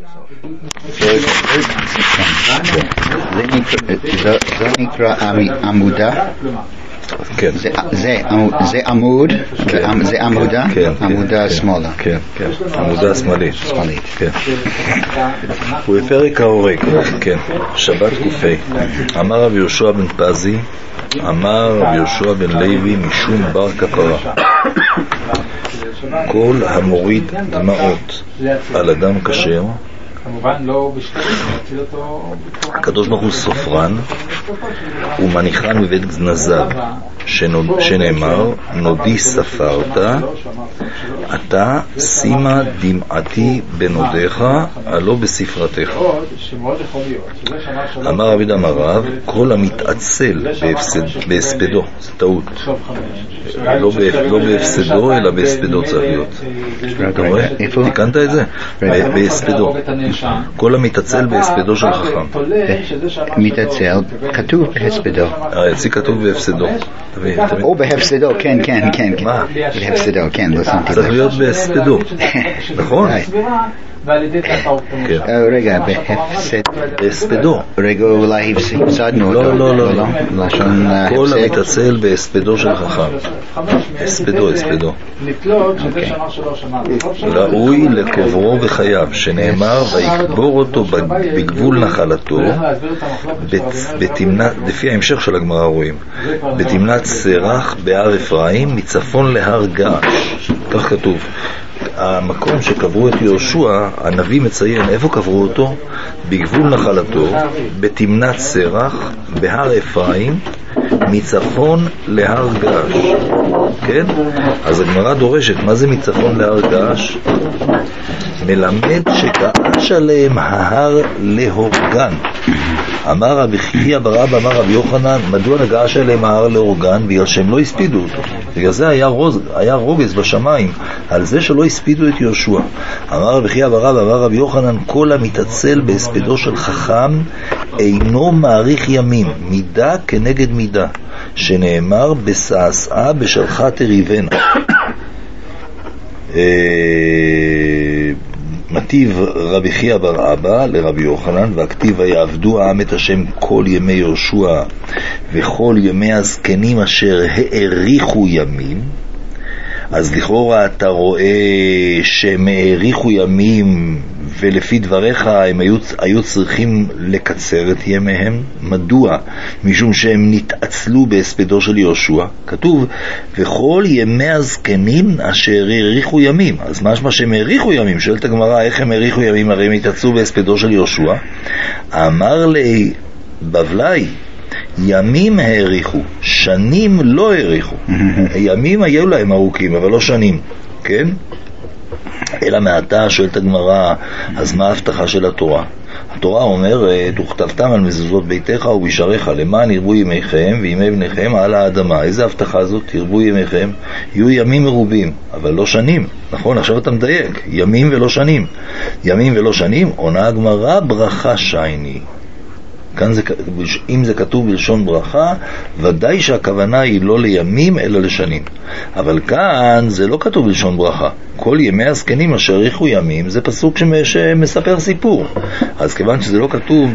זה נקרא עמודה. כן. זה עמוד, זה עמודה, עמודה שמאלה. כן, כן, עמודה שמאלית. כן. ובפרק ההורג, כן, שבת קופי. אמר רבי יהושע בן פזי, אמר רבי יהושע בן לוי משום בר כפרה, כל המוריד דמעות על אדם כשר, הקדוש ברוך הוא סופרן ומניחן בבית גנזיו, שנאמר נודי ספרת, אתה שימה דמעתי בנודיך הלא בספרתך. אמר רבי אמר רב, כל המתעצל בהספדו, זה טעות, לא בהפסדו אלא בהספדו צריך להיות. אתה רואה? תיקנת את זה? בהספדו. כל המתעצל בהספדו של חכם. מתעצל, כתוב בהספדו. אצלי כתוב בהפסדו. או בהפסדו, כן. מה? בהפסדו, כן, לא שמתי. צריך להיות בהספדו. נכון? רגע, בהספדו. רגע, אולי הפסדנו אותו. לא. כל המתעצל בהספדו של חכם. הספדו. ראוי לקוברו בחייו, שנאמר ויקבור אותו בגבול נחלתו, לפי ההמשך של הגמרא רואים, בתמנת סרח בהר אפרים מצפון להר געש. כך כתוב. המקום שקברו את יהושע, הנביא מציין איפה קברו אותו? בגבול נחלתו, בתמנת סרח בהר אפרים מצפון להר געש. כן? אז הגמרא דורשת, מה זה מצפון להר געש? מלמד שגעש עליהם ההר להורגן. אמר רבי חייא בר אבא אמר רבי יוחנן, מדוע נגעש עליהם ההר להורגן? בגלל שהם לא הספידו אותו. בגלל זה היה רוגז בשמיים על זה שלא הספידו את יהושע. אמר רבי חייא בר אבא אמר רבי יוחנן, כל המתעצל בהספדו של חכם אינו מאריך ימים, מידה כנגד מידה, שנאמר בסעסעה בשלחה תריבנה. מטיב רבי חייא בר אבא לרבי יוחנן, והכתיב יעבדו העם את השם כל ימי יהושע וכל ימי הזקנים אשר האריכו ימים. אז לכאורה אתה רואה שהם האריכו ימים, ולפי דבריך הם היו צריכים לקצר את ימיהם. מדוע? משום שהם נתעצלו בהספדו של יהושע. כתוב וכל ימי הזקנים אשר האריכו ימים. אז משמע שהם האריכו ימים. שואלת הגמרא, איך הם האריכו ימים? הרי הם התעצלו בהספדו של יהושע. אמר לי בבלי, ימים האריכו, שנים לא האריכו. ימים היו להם ארוכים, אבל לא שנים. כן? אלא מעתה שואלת הגמרא, אז מה ההבטחה של התורה? התורה אומרת, וכתבתם על מזוזות ביתך ובשעריך למען ירבו ימיכם וימי בניכם על האדמה. איזה הבטחה זאת? ירבו ימיכם, יהיו ימים מרובים, אבל לא שנים. נכון, עכשיו אתה מדייק, ימים ולא שנים. ימים ולא שנים, עונה הגמרא, ברכה שייני. כאן אם זה כתוב בלשון ברכה, ודאי שהכוונה היא לא לימים אלא לשנים. אבל כאן זה לא כתוב בלשון ברכה. כל ימי הזקנים אשר האריכו ימים, זה פסוק שמספר סיפור. אז כיוון שזה לא כתוב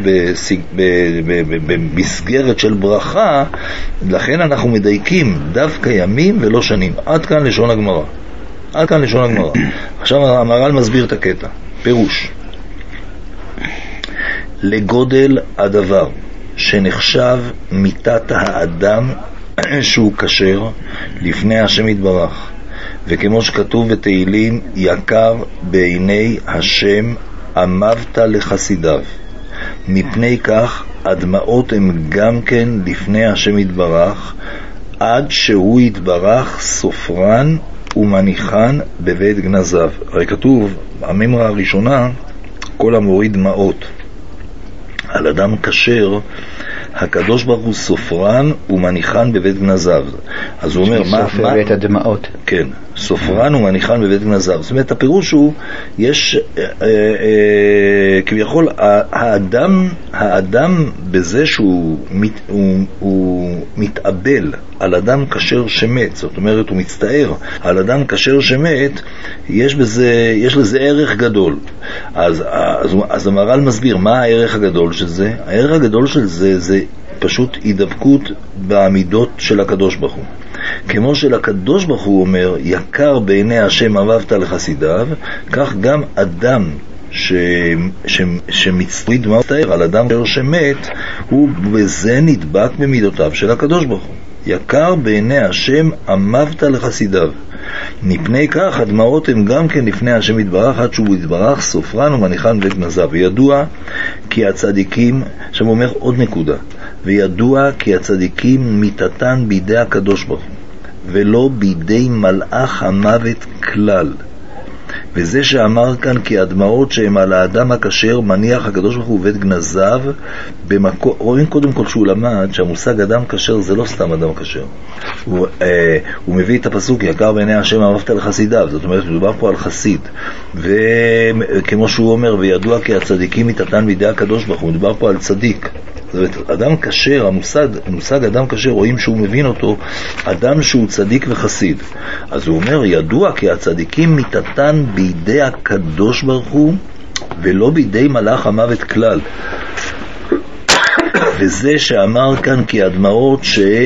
במסגרת של ברכה, לכן אנחנו מדייקים דווקא ימים ולא שנים. עד כאן לשון הגמרא. עכשיו המהר"ל מסביר את הקטע. פירוש. לגודל הדבר שנחשב מיתת האדם שהוא כשר לפני השם יתברך, וכמו שכתוב בתהילים, יקר בעיני השם אמרת לחסידיו, מפני כך הדמעות הם גם כן לפני השם יתברך, עד שהוא יתברך סופרן ומניחן בבית גנזיו. הרי כתוב הממרה הראשונה, כל המוריד דמעות על אדם כשר הקדוש ברוך הוא סופרן ומניחן בבית גנזיו. אז הוא אומר, סופר את הדמעות. כן, סופרן ומניחן בבית גנזיו. זאת אומרת, הפירוש הוא, יש כביכול, האדם בזה שהוא מתאבל על אדם כשר שמת, זאת אומרת, הוא מצטער על אדם כשר שמת, יש לזה ערך גדול. אז המהר"ל מסביר מה הערך הגדול של זה. הערך הגדול של זה זה פשוט הידבקות בעמידות של הקדוש ברוך הוא. כמו שלקדוש ברוך הוא אומר, יקר בעיני השם אהבת לחסידיו, כך גם אדם שמצטער מצטער על אדם שמת, הוא בזה נדבק במידותיו של הקדוש ברוך הוא. יקר בעיני השם אהבת לחסידיו. מפני כך הדמעות הם גם כן לפני השם יתברך, עד שהוא יתברך סופרן ומניחן בית גנזיו. וידוע כי הצדיקים, עכשיו הוא אומר עוד נקודה, וידוע כי הצדיקים מיתתן בידי הקדוש ברוך הוא ולא בידי מלאך המוות כלל. וזה שאמר כאן כי הדמעות שהם על האדם הכשר מניח הקדוש ברוך הוא בית גנזיו במקום, רואים קודם כל שהוא למד שהמושג אדם כשר זה לא סתם אדם כשר. הוא מביא את הפסוק יקר בעיני השם אהבת לחסידיו, זאת אומרת מדובר פה על חסיד, וכמו שהוא אומר וידוע כי הצדיקים מיתתן בידי הקדוש ברוך הוא, מדובר פה על צדיק. זאת אומרת, אדם כשר, המושג אדם כשר, רואים שהוא מבין אותו, אדם שהוא צדיק וחסיד. אז הוא אומר, ידוע כי הצדיקים מיתתן בידי הקדוש ברוך הוא, ולא בידי מלאך המוות כלל. וזה שאמר כאן כי הדמעות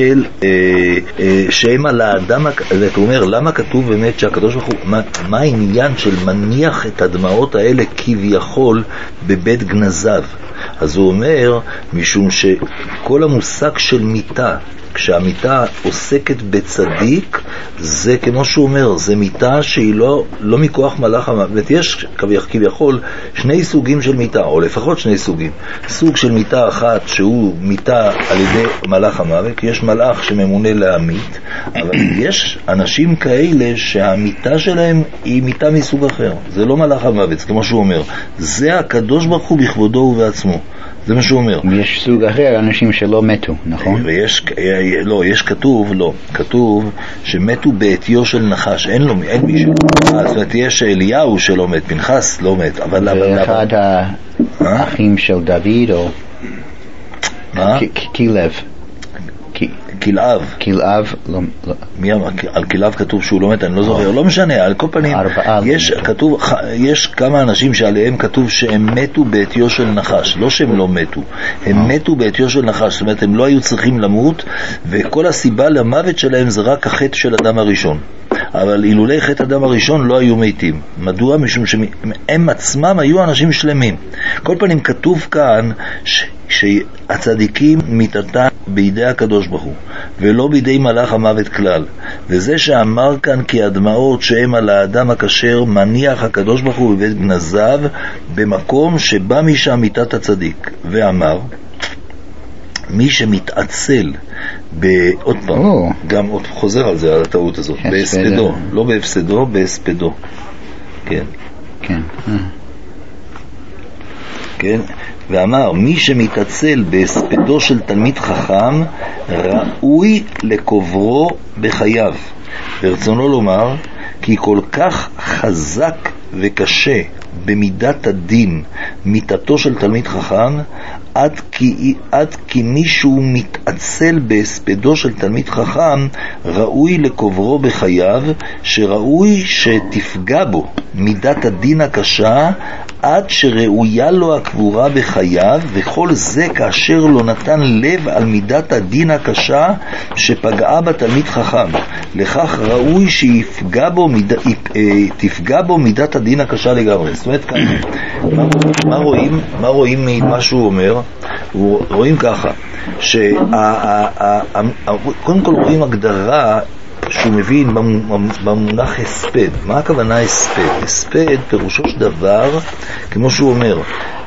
שהם על האדם, הוא אומר, למה כתוב באמת שהקדוש ברוך הוא, מה העניין של מניח את הדמעות האלה כביכול בבית גנזיו? אז הוא אומר, משום שכל המושג של מיתה, כשהמיתה עוסקת בצדיק, זה כמו שהוא אומר, זה מיתה שהיא לא מכוח מלאך המוות. יש כביכול שני סוגים של מיתה, או לפחות שני סוגים. סוג של מיתה אחת שהוא מיתה על ידי מלאך המוות, כי יש מלאך שממונה להמית, אבל יש אנשים כאלה שהמיתה שלהם היא מיתה מסוג אחר. זה לא מלאך המוות, כמו שהוא אומר. זה הקדוש ברוך הוא בכבודו ובעצמו. זה מה שהוא אומר. יש סוג אחר, אנשים שלא מתו, נכון? כתוב שמתו בעטיו של נחש, אין מישהו. זאת אומרת, יש אליהו שלא מת, פנחס לא מת, אבל ואחד האחים של דוד, או כלב. כלאב, על כלאב כתוב שהוא לא מת, אני לא זוכר, לא משנה, על כל פנים יש כמה אנשים שעליהם כתוב שהם מתו בעטיו של נחש, לא שהם לא מתו, הם מתו בעטיו של נחש, זאת אומרת הם לא היו צריכים למות, וכל הסיבה למוות שלהם זה רק החטא של אדם הראשון, אבל אילולי חטא אדם הראשון לא היו מתים. מדוע? משום שהם עצמם היו אנשים שלמים. כל פנים כתוב כאן שהצדיקים מיתתן בידי הקדוש ברוך הוא ולא בידי מלאך המוות כלל. וזה שאמר כאן כי הדמעות שהם על האדם הכשר מניח הקדוש ברוך הוא בבית גנזיו במקום שבא משם מיתת הצדיק, ואמר מי שמתעצל עוד פעם, גם עוד חוזר על זה, על הטעות הזאת, בהספדו, לא בהפסדו, בהספדו. כן. כן. ואמר, מי שמתעצל בהספדו של תלמיד חכם, ראוי לקוברו בחייו. ברצונו לומר, כי כל כך חזק וקשה במידת הדין מיתתו של תלמיד חכם, עד כי מישהו מתעצל בהספדו של תלמיד חכם, ראוי לקוברו בחייו, שראוי שתפגע בו מידת הדין הקשה, עד שראויה לו הקבורה בחייו, וכל זה כאשר לא נתן לב על מידת הדין הקשה שפגעה בתלמיד חכם. לכך ראוי תפגע בו מידת הדין הקשה לגמרי. זאת אומרת, מה רואים ממה שהוא אומר? רואים ככה, קודם כל רואים הגדרה שהוא מבין במונח הספד. מה הכוונה הספד? הספד פירושו של דבר, כמו שהוא אומר,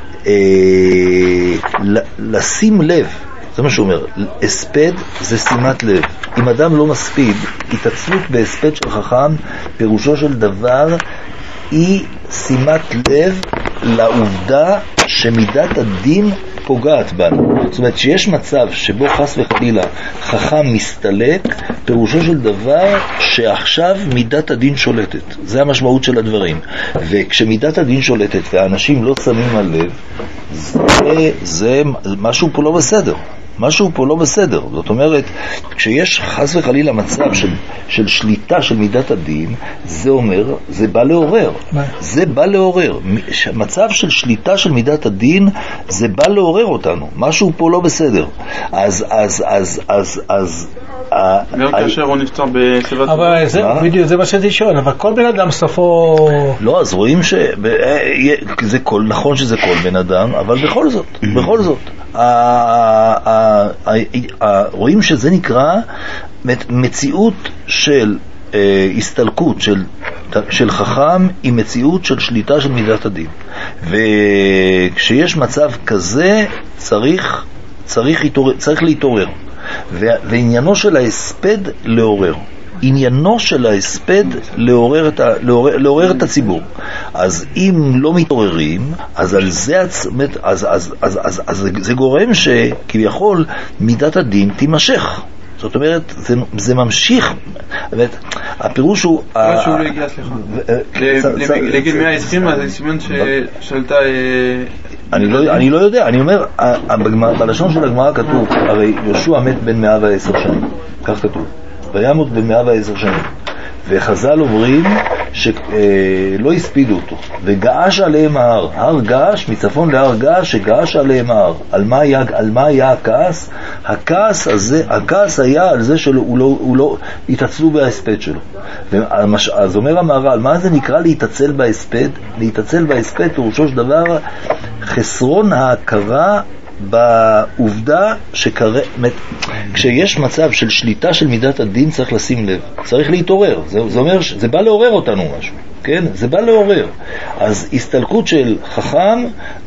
לשים לב. זה מה שהוא אומר, הספד זה שימת לב. אם אדם לא מספיד, התעצלות בהספד של חכם, פירושו של דבר היא שימת לב לעובדה שמידת הדין פוגעת בנו. זאת אומרת שיש מצב שבו חס וחלילה חכם מסתלק, פירושו של דבר שעכשיו מידת הדין שולטת. זה המשמעות של הדברים. וכשמידת הדין שולטת והאנשים לא שמים על לב, זה משהו פה לא בסדר. משהו פה לא בסדר. זאת אומרת, כשיש חס וחלילה מצב של שליטה של מידת הדין, זה אומר, זה בא לעורר. זה בא לעורר. מצב של שליטה של מידת הדין, זה בא לעורר אותנו. משהו פה לא בסדר. גם כאשר הוא נפצע בסביבת... אבל בדיוק, זה מה שאני שואל, אבל כל בן אדם סופו... לא, אז רואים שזה כל, נכון שזה כל בן אדם, אבל בכל זאת, רואים שזה נקרא מציאות של הסתלקות של חכם עם מציאות של שליטה של מידת הדין. וכשיש מצב כזה צריך להתעורר. ועניינו של ההספד לעורר. עניינו של ההספד לעורר את הציבור. אז אם לא מתעוררים, אז על זה זה גורם שכביכול מידת הדין תימשך. זאת אומרת, זה ממשיך. הפירוש הוא... שהוא לא הגיע, סליחה. לגיל 120, אז זה סימן ששלטה... אני לא יודע, אני אומר, בלשון של הגמרא כתוב, הרי יהושע מת בן 110 שנים, כך כתוב, וימות בן 110 שנים, וחז"ל אומרים שלא הספידו אותו, וגעש עליהם ההר, הר געש, מצפון להר געש, שגעש עליהם ההר. על מה היה הכעס? הכעס היה על זה שהוא לא התעצלו בהספד שלו. אז אומר המהר"ל, מה זה נקרא להתעצל בהספד? להתעצל בהספד פירושו של דבר חסרון ההכרה בעובדה כשיש מצב של שליטה של מידת הדין צריך לשים לב, צריך להתעורר. זה אומר שזה בא לעורר אותנו משהו, כן? זה בא לעורר. אז הסתלקות של חכם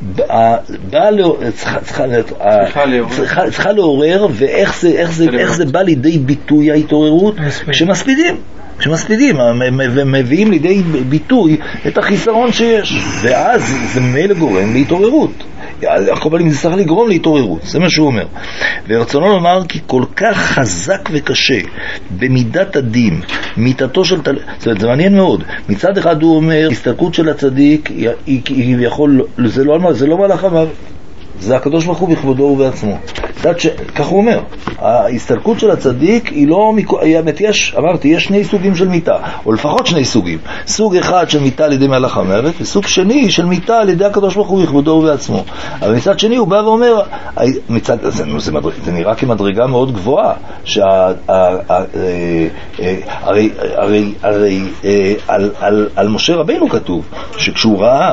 צריכה לעורר, ואיך זה בא לידי ביטוי ההתעוררות? כשמספידים, מביאים לידי ביטוי את החיסרון שיש, ואז זה ממילא גורם להתעוררות. הקובלים זה צריך לגרום להתעוררות, זה מה שהוא אומר. ורצונו לומר כי כל כך חזק וקשה במידת הדין, מיתתו של זאת אומרת, זה מעניין מאוד. מצד אחד הוא אומר, הסתלקות של הצדיק היא יכול, זה לא מלאך המוות, זה הקדוש ברוך הוא בכבודו ובעצמו. כך הוא אומר, ההסתלקות של הצדיק היא לא, אמרתי, יש שני סוגים של מיטה, או לפחות שני סוגים. סוג אחד של מיטה על ידי מלאך המוות, וסוג שני של מיטה על ידי הקדוש ברוך הוא בכבודו ובעצמו. אבל מצד שני הוא בא ואומר, זה נראה כמדרגה מאוד גבוהה, הרי על משה רבינו כתוב, שכשהוא ראה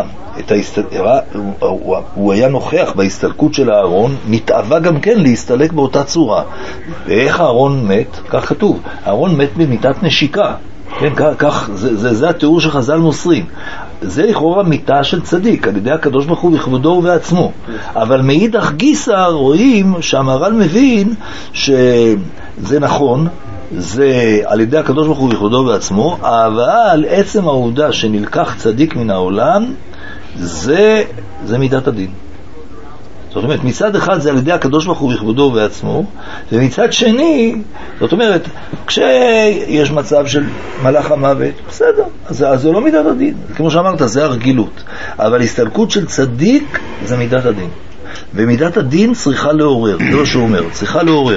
הוא היה נוכח בהסתלקות של הארון, נתאווה גם כן להסתלק באותה צורה. ואיך הארון מת? כך כתוב, הארון מת במיטת נשיקה, כן, כך, זה התיאור שחז"ל מוסרים. זה לכאורה מיטה של צדיק על ידי הקדוש ברוך הוא בכבודו ובעצמו. אבל מאידך גיסא רואים שהמהר"ל מבין שזה נכון, זה על ידי הקדוש ברוך הוא בכבודו ובעצמו, אבל עצם העובדה שנלקח צדיק מן העולם זה מידת הדין. זאת אומרת, מצד אחד זה על ידי הקדוש ברוך הוא בכבודו ובעצמו, ומצד שני, זאת אומרת, כשיש מצב של מלאך המוות, בסדר, אז זה לא מידת הדין. כמו שאמרת, זה הרגילות. אבל הסתלקות של צדיק זה מידת הדין. ומידת הדין צריכה לעורר, זה לא שהוא אומר, צריכה לעורר.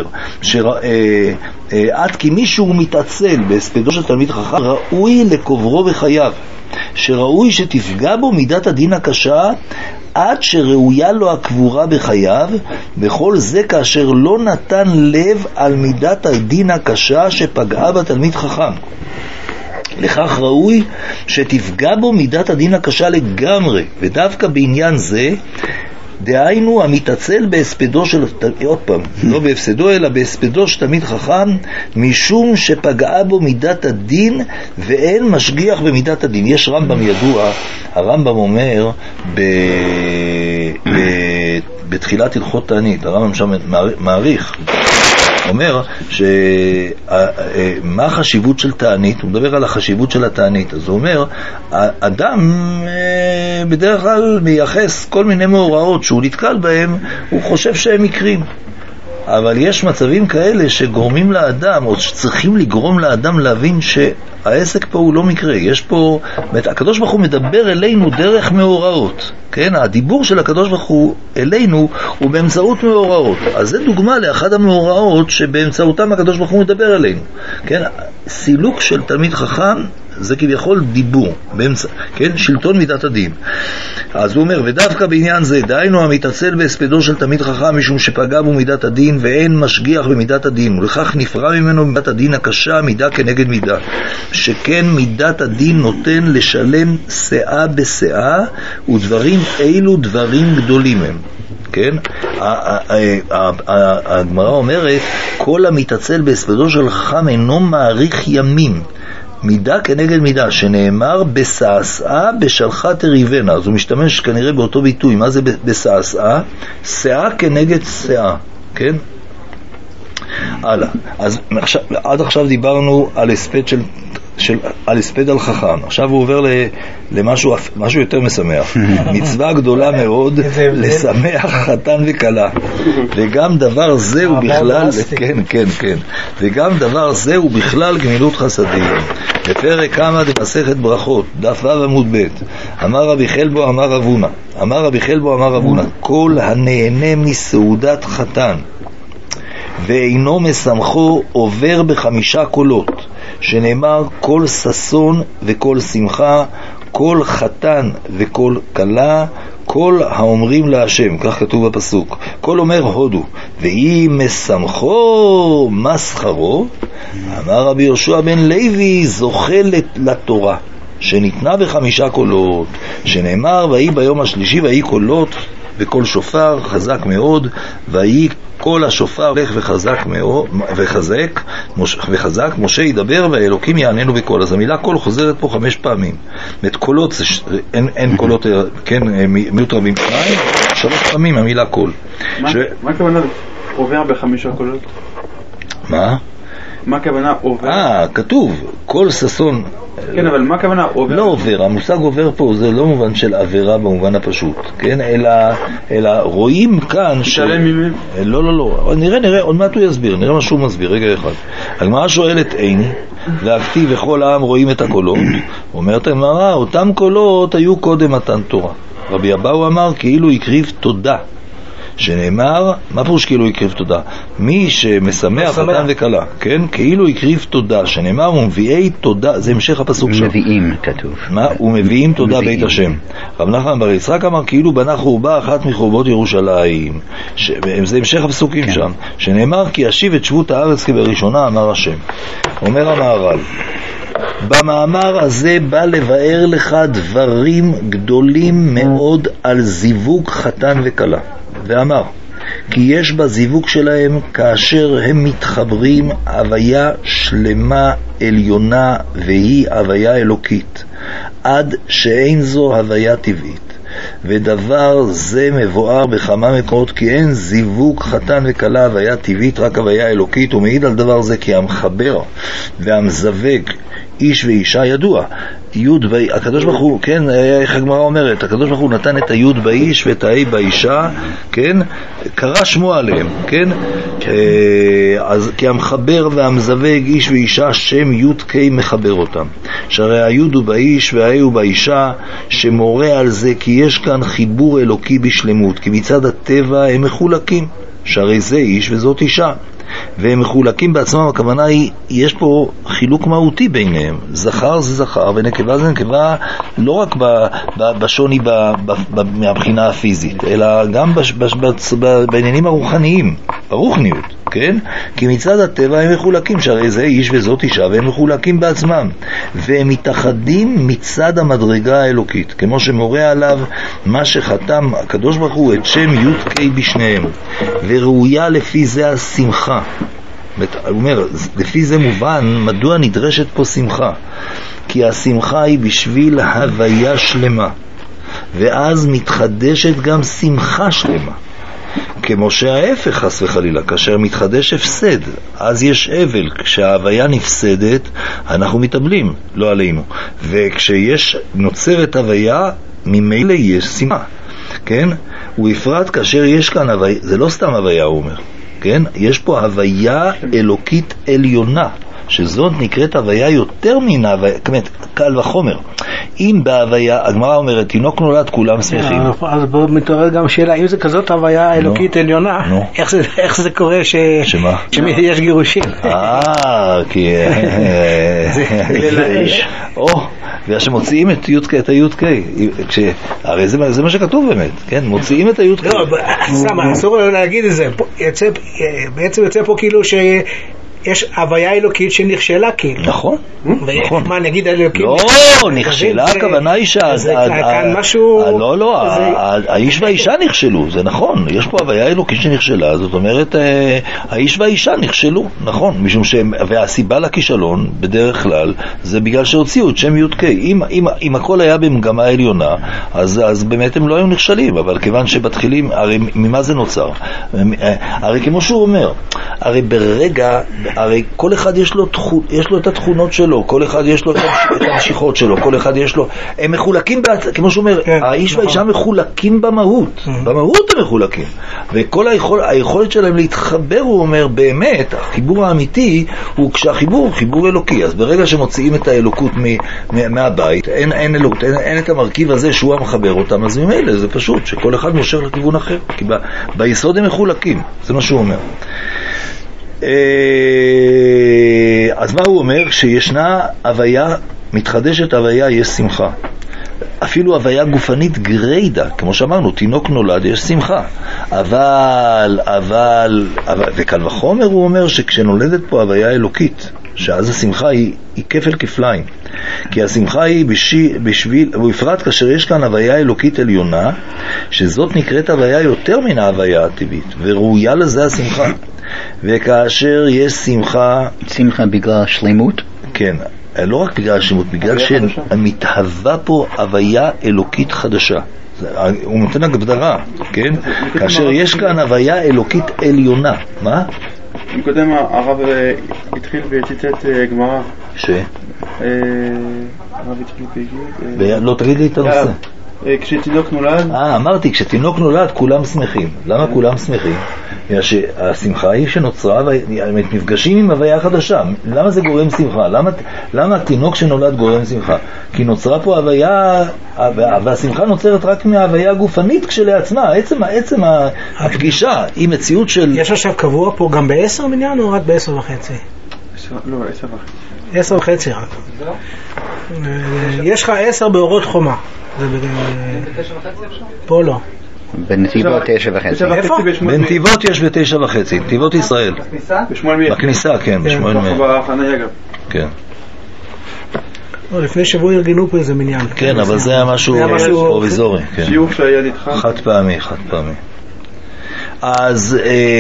עד כי מישהו מתעצל בהספדו של תלמיד חכם, ראוי לקוברו בחייו. שראוי שתפגע בו מידת הדין הקשה עד שראויה לו הקבורה בחייו, וכל זה כאשר לא נתן לב על מידת הדין הקשה שפגעה בתלמיד חכם. לכך ראוי שתפגע בו מידת הדין הקשה לגמרי, ודווקא בעניין זה דהיינו המתעצל בהספדו של, עוד פעם, לא בהפסדו אלא בהספדו של תלמיד חכם, משום שפגעה בו מידת הדין ואין משגיח במידת הדין. יש רמב"ם ידוע, הרמב"ם אומר בתחילת הלכות תענית, הרמב"ם שם מעריך אומר מה החשיבות של תענית, הוא מדבר על החשיבות של התענית, אז הוא אומר, אדם בדרך כלל מייחס כל מיני מאורעות שהוא נתקל בהם, הוא חושב שהם מקרים. אבל יש מצבים כאלה שגורמים לאדם, או שצריכים לגרום לאדם להבין שהעסק פה הוא לא מקרה. יש פה, הקדוש ברוך הוא מדבר אלינו דרך מאורעות. כן? הדיבור של הקדוש ברוך הוא אלינו הוא באמצעות מאורעות. אז זה דוגמה לאחד המאורעות שבאמצעותם הקדוש ברוך הוא מדבר אלינו. כן? סילוק של תלמיד חכם זה כביכול דיבור, כן? שלטון מידת הדין. אז הוא אומר, ודווקא בעניין זה, דהיינו המתעצל בהספדו של תלמיד חכם משום שפגע בו מידת הדין ואין משגיח במידת הדין, ולכך נפרע ממנו מידת הדין הקשה מידה כנגד מידה, שכן מידת הדין נותן לשלם שאה בשאה, ודברים אילו דברים גדולים הם. כן? הגמרא אומרת, כל המתעצל בהספדו של חכם אינו מעריך ימים, מידה כנגד מידה, שנאמר בסעסעה בשלחה תריבנה. אז הוא משתמש כנראה באותו ביטוי. מה זה בסעסעה? שאה כנגד שאה, כן? הלאה. אז עד עכשיו דיברנו על הספד על הספד על חכם. עכשיו הוא עובר למשהו יותר משמח. מצווה גדולה מאוד לשמח חתן וכלה. וגם דבר זה הוא בכלל, כן. וגם דבר זה הוא בכלל גמילות חסדים. בפרק כמה במסכת ברכות, דף ו' עמוד ב', אמר רבי חלבו אמר אבונה, כל הנהנה מסעודת חתן ואינו משמחו עובר ב5 קולות, שנאמר כל ששון וכל שמחה, כל חתן וכל כלה, כל האומרים להשם, כך כתוב בפסוק. כל אומר הודו, ואם משמחו מה שכרו? אמר רבי יהושע בן לוי, זוכה לתורה שניתנה ב5 קולות, שנאמר ויהי ביום השלישי ויהי קולות בכל שופר חזק מאוד, ויהי כל השופר הולך וחזק, משה ידבר והאלוקים יעננו בקול. אז המילה קול חוזרת פה 5 פעמים. את קולות, אין קולות, כן, מיעוט רבים 2, 3 פעמים המילה קול. מה הכוונה עובר ב5 קולות? מה הכוונה עובר? כתוב, כל ששון. כן, אבל מה הכוונה עובר? לא עובר, המושג עובר פה זה לא מובן של עבירה במובן הפשוט, כן? אלא רואים כאן לא, נראה, עוד מעט הוא יסביר, נראה מה שהוא מסביר, רגע אחד. הגמרא שואלת איני, והכתיב וכל העם רואים את הקולות, אומרת הגמרא, אותם קולות היו קודם מתן תורה. רבי אבאו אמר כאילו הקריב תודה, שנאמר, מה פירוש כאילו הקריב תודה? מי שמשמח חתן וכלה, כן? כאילו הקריב תודה, שנאמר ומביאי תודה, זה המשך הפסוק שם. מביאים כתוב. מה? ומביאים תודה בית השם. רב נחמן בר יצחק אמר כאילו בנה חורבה אחת מחורבות ירושלים. זה המשך הפסוקים שם, שנאמר כי אשיב את שבות הארץ כבראשונה אמר השם. אומר המהר"ל, במאמר הזה בא לבאר לך דברים גדולים מאוד על זיווג חתן וכלה, ואמר כי יש בזיווג שלהם כאשר הם מתחברים הוויה שלמה עליונה והיא הוויה אלוקית, עד שאין זו הוויה טבעית. ודבר זה מבואר בכמה מקומות כי אין זיווג חתן וכלה הוויה טבעית, רק הוויה אלוקית. ומעיד על דבר זה כי המחבר והמזווג איש ואישה ידוע, יוד הקדוש ברוך הוא, כן, איך הגמרא אומרת, הקדוש ברוך הוא נתן את היוד באיש ואת ההי באישה, כן, קרא שמו עליהם, כן, אז כי המחבר והמזווג איש ואישה שם יוד קי מחבר אותם, שהרי היוד הוא באיש וההי הוא באישה, שמורה על זה כי יש כאן חיבור אלוקי בשלמות, כי מצד הטבע הם מחולקים, שהרי זה איש וזאת אישה, והם מחולקים בעצמם. הכוונה היא, יש פה חילוק מהותי ביניהם, זכר זה זכר ונקבה זה נקבה, לא רק בשוני מהבחינה הפיזית, אלא גם בעניינים הרוחניים, ברוחניות, כן? כי מצד הטבע הם מחולקים, שהרי זה איש וזאת אישה, והם מחולקים בעצמם, והם מתאחדים מצד המדרגה האלוקית, כמו שמורה עליו מה שחתם הקדוש ברוך הוא את שם י' ק' בשניהם, וראויה לפי זה השמחה. הוא אומר, לפי זה מובן מדוע נדרשת פה שמחה, כי השמחה היא בשביל הוויה שלמה, ואז מתחדשת גם שמחה שלמה, כמו שההפך חס וחלילה, כאשר מתחדש הפסד, אז יש אבל. כשההוויה נפסדת, אנחנו מתאבלים, לא עלינו. וכשיש נוצרת הוויה, ממילא יש שמחה. כן? ובפרט כאשר יש כאן הוויה, זה לא סתם הוויה, הוא אומר. כן? יש פה הוויה אלוקית עליונה, שזאת נקראת הוויה יותר מן ההוויה, כמת, קל וחומר. אם בהוויה, הגמרא אומרת, תינוק נולד כולם שמחים. אז בוא מתעורר גם שאלה, אם זה כזאת הוויה אלוקית עליונה, איך זה קורה שיש גירושים? כי... ושמוציאים את הי"ק, הרי זה מה שכתוב באמת, כן? מוציאים את הי"ק. לא, אסור להגיד את זה, בעצם יוצא פה כאילו יש הוויה אלוקית שנכשלה כאילו. נכון, נכון. מה נגיד אלוקית? לא, נכשלה, הכוונה היא לא, האיש והאישה נכשלו, זה נכון. יש פה הוויה אלוקית שנכשלה, זאת אומרת, האיש והאישה נכשלו, נכון. משום והסיבה לכישלון, בדרך כלל, זה בגלל שהוציאו את שם י"ק. אם הכל היה במגמה עליונה, אז באמת הם לא היו נכשלים, אבל כיוון שבתחילים, הרי ממה זה נוצר? הרי כמו שהוא אומר, הרי ברגע, הרי כל אחד יש לו את התכונות שלו, כל אחד יש לו את המשיכות שלו, כל אחד יש לו, הם מחולקים, כמו שהוא אומר, האיש והאישה מחולקים במהות, במהות הם מחולקים, וכל היכולת שלהם להתחבר, הוא אומר, באמת, החיבור האמיתי הוא כשהחיבור הוא חיבור אלוקי. אז ברגע שמוציאים את האלוקות מהבית, אין אלוקות, אין את המרכיב הזה שהוא המחבר אותם, אז ממילא זה פשוט, שכל אחד מושך לכיוון אחר, כי ביסוד הם מחולקים, זה מה שהוא אומר. אז מה הוא אומר? כשישנה הוויה, מתחדשת הוויה, יש שמחה. אפילו הוויה גופנית גריידה, כמו שאמרנו, תינוק נולד, יש שמחה. אבל, וקל וחומר הוא אומר שכשנולדת פה הוויה אלוקית, שאז השמחה היא כפל כפליים. כי השמחה היא ובפרט כאשר יש כאן הוויה אלוקית עליונה, שזאת נקראת הוויה יותר מן ההוויה הטבעית, וראויה לזה השמחה. וכאשר יש שמחה בגלל שלמות? כן, לא רק בגלל שלמות, בגלל שמתהווה פה הוויה אלוקית חדשה. הוא נותן הגדרה, כן? כאשר יש כאן הוויה אלוקית עליונה. מה? קודם הרב התחיל וציטט גמרא. הרב התחיל והגיד... לא, תגיד לי את הנושא. כשתינוק נולד? אמרתי, כשתינוק נולד כולם שמחים. למה כולם שמחים? השמחה היא שנוצרה, נפגשים עם הוויה חדשה. למה זה גורם שמחה? למה התינוק שנולד גורם שמחה? כי נוצרה פה הוויה, והשמחה נוצרת רק מההוויה הגופנית כשלעצמה. עצם הפגישה היא מציאות של... יש עכשיו קבוע פה גם ב10 מניין או רק ב10.5? לא, 10.5. 10.5 רק. יש לך 10 באורות חומה. זה פה לא. בנתיבות 9.5. בנתיבות יש ב9.5. נתיבות ישראל. בכניסה, כן. בחניה גם. כן. לפני שבוע ארגנו פה איזה מניין. כן, אבל זה היה משהו פרוביזורי. שיעור שהיה נדחה. חד פעמי. אז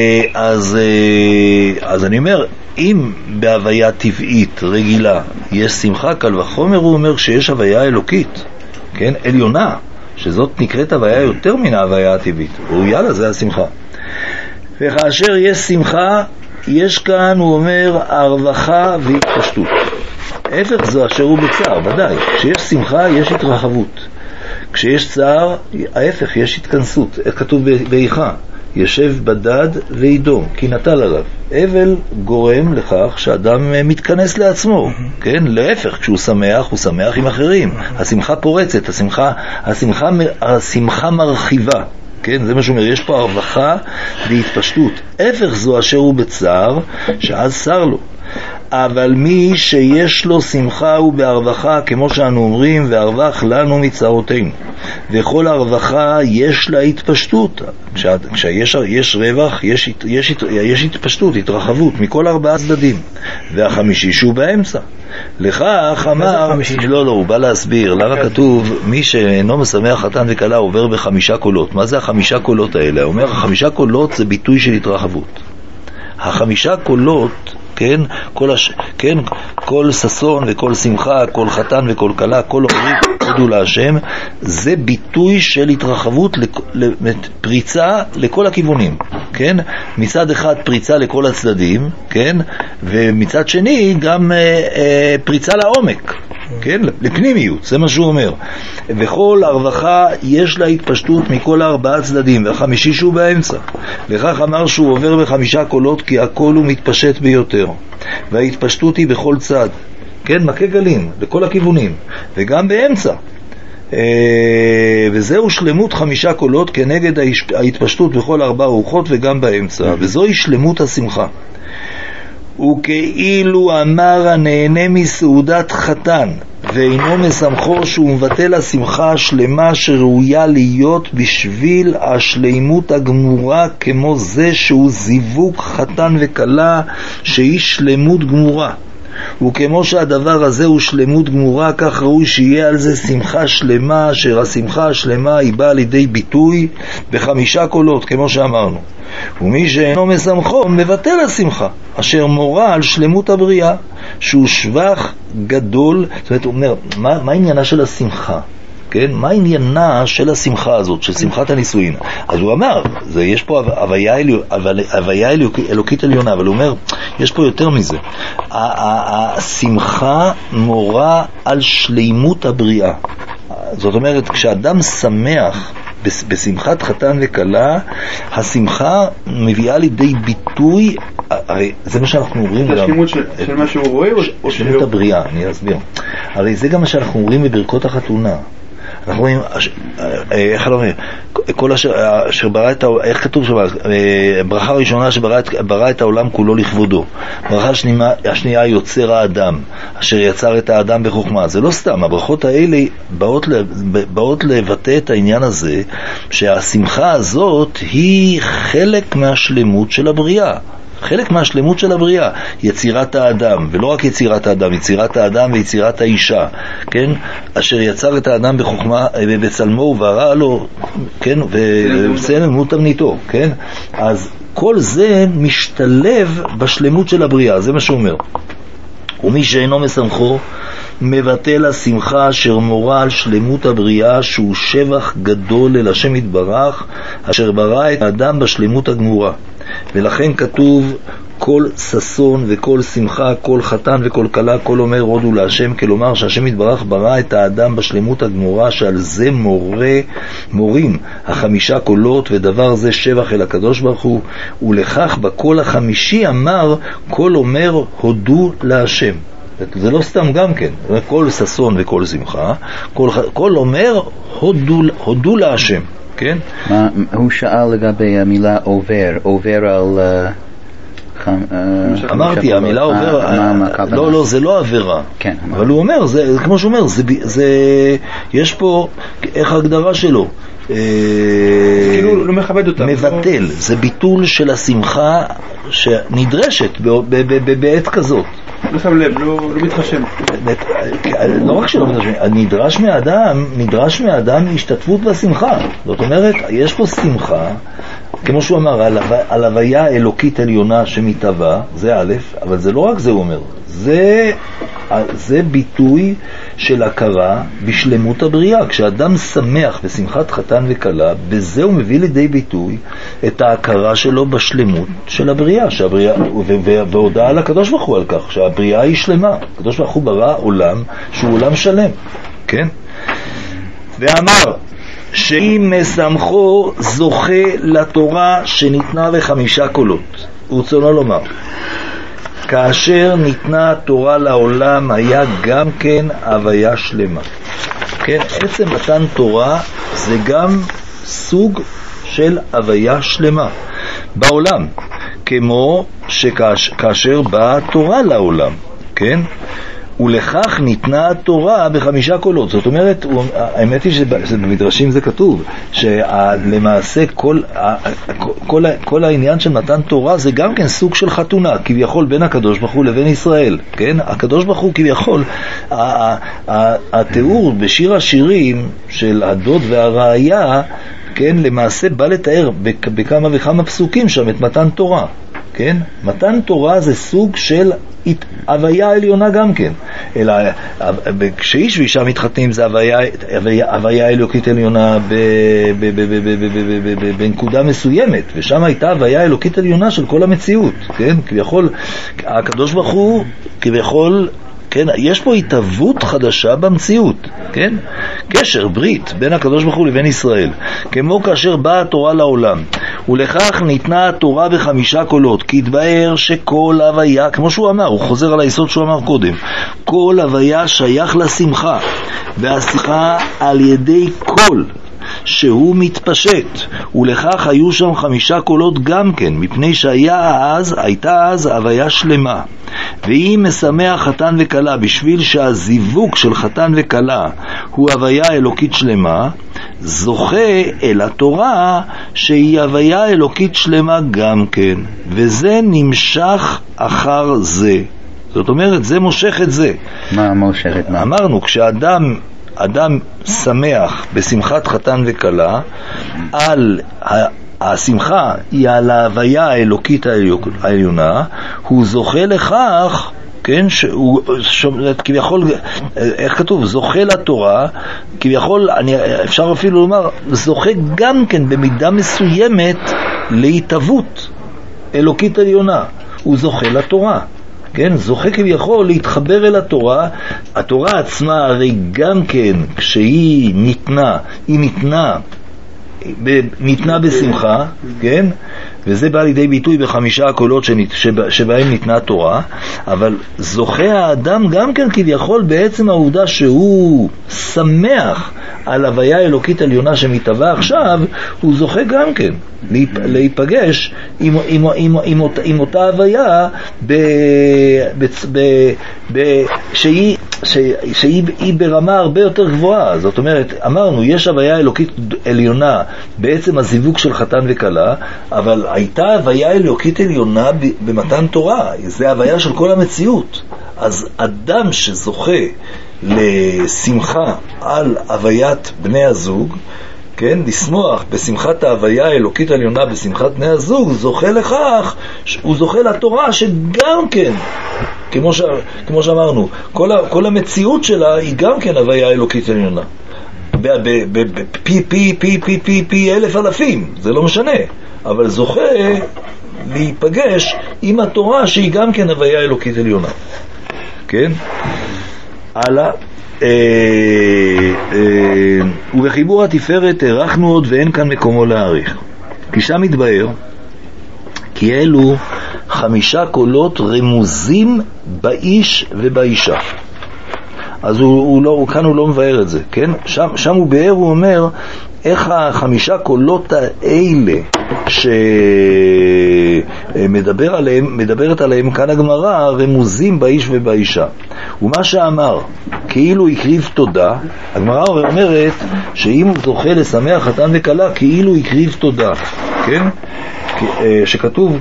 אני אומר, אם בהוויה טבעית רגילה יש שמחה, קל וחומר הוא אומר שיש הוויה אלוקית, כן, עליונה, שזאת נקראת הוויה יותר מן ההוויה הטבעית, ראויה לזה השמחה. וכאשר יש שמחה, יש כאן, הוא אומר, הרווחה והתפשטות. ההפך זו אשר הוא בצער, ודאי. כשיש שמחה יש התרחבות, כשיש צער ההפך, יש התכנסות. איך כתוב באיכה? יושב בדד וידום, כי נטל עליו. אבל גורם לכך שאדם מתכנס לעצמו, כן? להפך, כשהוא שמח, הוא שמח עם אחרים. השמחה פורצת, השמחה מרחיבה, כן? זה מה שאומר, יש פה הרווחה והתפשטות. הפך זו אשר הוא בצער, שאז שר לו. אבל מי שיש לו שמחה הוא בהרווחה, כמו שאנו אומרים, והרווח לנו מצערותינו. וכל הרווחה יש לה התפשטות. כשיש רווח, יש התפשטות, התרחבות, מכל 4 צדדים. והחמישי שהוא באמצע. לכך אמר, לא, הוא בא להסביר, למה כתוב, מי שאינו משמח חתן וכלה עובר ב5 קולות. מה זה 5 קולות האלה? הוא אומר, 5 קולות זה ביטוי של התרחבות. 5 קולות, כן, כל ששון וכל שמחה, כל חתן וכל כלה, כל אומרים תודו להשם, זה ביטוי של התרחבות, פריצה לכל הכיוונים. כן? מצד אחד פריצה לכל הצדדים, כן? ומצד שני גם פריצה לעומק, כן? לפנימיות, זה מה שהוא אומר. וכל הרווחה יש לה התפשטות מכל 4 צדדים, והחמישי שהוא באמצע. לכך אמר שהוא עובר ב5 קולות, כי הכל הוא מתפשט ביותר. וההתפשטות היא בכל צד, כן? מכה גלים, לכל הכיוונים, וגם באמצע. וזהו שלמות 5 קולות כנגד ההתפשטות בכל 4 רוחות וגם באמצע, וזוהי שלמות השמחה. וכאילו אמר הנהנה מסעודת חתן ואינו משמחו, שהוא מבטל השמחה השלמה שראויה להיות בשביל השלימות הגמורה, כמו זה שהוא זיווג חתן וכלה שהיא שלמות גמורה. וכמו שהדבר הזה הוא שלמות גמורה, כך ראוי שיהיה על זה שמחה שלמה, אשר השמחה השלמה היא באה לידי ביטוי ב5 קולות, כמו שאמרנו. ומי שאינו משמחו מבטל השמחה, אשר מורה על שלמות הבריאה, שהוא שבח גדול. זאת אומרת, הוא אומר, מה עניינה של השמחה? כן? מה עניינה של השמחה הזאת, של שמחת הנישואין? אז הוא אמר, יש פה הוויה אלוקית עליונה, אבל הוא אומר, יש פה יותר מזה. השמחה מורה על שלימות הבריאה. זאת אומרת, כשאדם שמח בשמחת חתן וכלה, השמחה מביאה לידי ביטוי, הרי זה מה שאנחנו אומרים, השלימות של מה שהוא רואה או שלמות הבריאה, אני אסביר. הרי זה גם מה שאנחנו אומרים בברכות החתונה. אנחנו רואים, איך לא אומרים, כל אשר ברא את העולם, איך כתוב שם, ברכה ראשונה שברא את העולם כולו לכבודו. ברכה השנייה יוצר האדם, אשר יצר את האדם בחוכמה. זה לא סתם, הברכות האלה באות לבטא את העניין הזה, שהשמחה הזאת היא חלק מהשלמות של הבריאה. חלק מהשלמות של הבריאה, יצירת האדם, ולא רק יצירת האדם, יצירת האדם ויצירת האישה, כן? אשר יצר את האדם בחוכמה, בצלמו וברא לו, כן? ובצלם ותבניתו, כן? אז כל זה משתלב בשלמות של הבריאה, זה מה שהוא אומר. ומי שאינו משמחו מבטל השמחה אשר מורה על שלמות הבריאה, שהוא שבח גדול אל השם יתברך, אשר ברא את האדם בשלמות הגמורה. ולכן כתוב כל ששון וכל שמחה, כל חתן וכל כלה, כל אומר הודו להשם, כלומר שהשם יתברך ברא את האדם בשלמות הגמורה, שעל זה מורים 5 קולות, ודבר זה שבח אל הקדוש ברוך הוא. ולכך בקול החמישי אמר כל אומר הודו להשם. זה לא סתם גם כן, כל ששון וכל שמחה, כל אומר הודו להשם, כן? הוא שאל לגבי המילה עובר על... אמרתי, המילה עובר, לא, זה לא עבירה, אבל הוא אומר, כמו שהוא אומר, יש פה, איך ההגדרה שלו? כאילו לא מכבד אותה, מבטל, זה ביטול של השמחה שנדרשת בעת כזאת. לא שם לב, לא מתחשם. לא רק שלא מתחשם, נדרש מהאדם השתתפות בשמחה. זאת אומרת, יש פה שמחה, כמו שהוא אמר, על הוויה אלוקית עליונה שמתהווה, זה א', אבל זה לא רק זה הוא אומר, זה ביטוי של הכרה בשלמות הבריאה. כשאדם שמח בשמחת חתן וכלה, בזה הוא מביא לידי ביטוי את ההכרה שלו בשלמות של הבריאה, והודעה על הקדוש ברוך הוא על כך שהבריאה היא שלמה. הקדוש ברוך הוא ברא עולם שהוא עולם שלם, כן? ואמר שאם משמחו זוכה לתורה שניתנה ב5 קולות. ורצונו לומר, כאשר ניתנה התורה לעולם היה גם כן הוויה שלמה. כן, עצם מתן תורה זה גם סוג של הוויה שלמה בעולם, כמו שכאשר באה התורה לעולם, כן? ולכך ניתנה התורה ב5 קולות. זאת אומרת, האמת היא שבמדרשים זה כתוב, שלמעשה כל העניין של מתן תורה זה גם כן סוג של חתונה, כביכול בין הקדוש ברוך הוא לבין ישראל, כן? הקדוש ברוך הוא כביכול, התיאור בשיר השירים של הדוד והראיה, כן, למעשה בא לתאר בכמה וכמה פסוקים שם את מתן תורה. כן? מתן תורה זה סוג של הוויה עליונה גם כן. אלא כשאיש ואישה מתחתנים זה הוויה אלוקית עליונה בנקודה מסוימת, ושם הייתה הוויה אלוקית עליונה של כל המציאות, כן? כביכול, הקדוש ברוך הוא, כביכול, כן, יש פה התהוות חדשה במציאות, כן? קשר, ברית, בין הקדוש ברוך הוא לבין ישראל, כמו כאשר באה התורה לעולם, ולכך ניתנה התורה ב5 קולות, כי התבאר שכל הוויה, כמו שהוא אמר, הוא חוזר על היסוד שהוא אמר קודם, כל הוויה שייך לשמחה, והשמחה על ידי כל שהוא מתפשט, ולכך היו שם 5 קולות גם כן, מפני הייתה אז הוויה שלמה, והיא משמח חתן וקלה, בשביל שהזיווג של חתן וקלה הוא הוויה אלוקית שלמה, זוכה אל התורה שהיא הוויה אלוקית שלמה גם כן, וזה נמשך אחר זה. זאת אומרת, זה מושך את זה. מה מושך את מה? אמרנו, כשאדם שמח בשמחת חתן וקלה, על השמחה היא על ההוויה האלוקית העליונה, הוא זוכה לכך, כן, שהוא כביכול, איך כתוב, זוכה לתורה, כביכול, אפשר אפילו לומר, זוכה גם כן במידה מסוימת להתהוות אלוקית עליונה, הוא זוכה לתורה, כן, זוכה כביכול להתחבר אל התורה. התורה עצמה הרי גם כן כשהיא ניתנה, היא ניתנה בשמחה, כן? וזה בא לידי ביטוי ב5 הקולות שבהם ניתנה תורה, אבל זוכה האדם גם כן כביכול בעצם העובדה שהוא שמח על הוויה אלוקית עליונה שמתהווה עכשיו, הוא זוכה גם כן להיפגש עם אותה הוויה שהיא ברמה הרבה יותר גבוהה. זאת אומרת, אמרנו, יש הוויה אלוקית עליונה בעצם הזיווג של חתן וקלה, אבל הייתה הוויה אלוקית עליונה במתן תורה, זה הוויה של כל המציאות. אז אדם שזוכה לשמחה על הוויית בני הזוג, כן, לשמוח בשמחת ההוויה האלוקית העליונה בשמחת בני הזוג, זוכה לכך, הוא זוכה לתורה שגם כן, כמו שאמרנו, כל המציאות שלה היא גם כן הוויה אלוקית עליונה. פי אלף אלפים, זה לא משנה, אבל זוכה להיפגש עם התורה שהיא גם כן הוויה אלוקית עליונה. כן? הלאה. ובחיבור התפארת ערכנו עוד ואין כאן מקומו להעריך, כי שם מתבאר כי אלו 5 קולות רמוזים באיש ובאישה. אז כאן הוא לא מבאר את זה, כן? שם הוא באר, הוא אומר איך 5 קולות האלה מדברת עליהם כאן הגמרא, רמוזים באיש ובאישה. ומה שאמר כאילו הקריב תודה, הגמרא אומרת שאם הוא זוכה לשמח חתן וקלה כאילו הקריב תודה, כן? שכתוב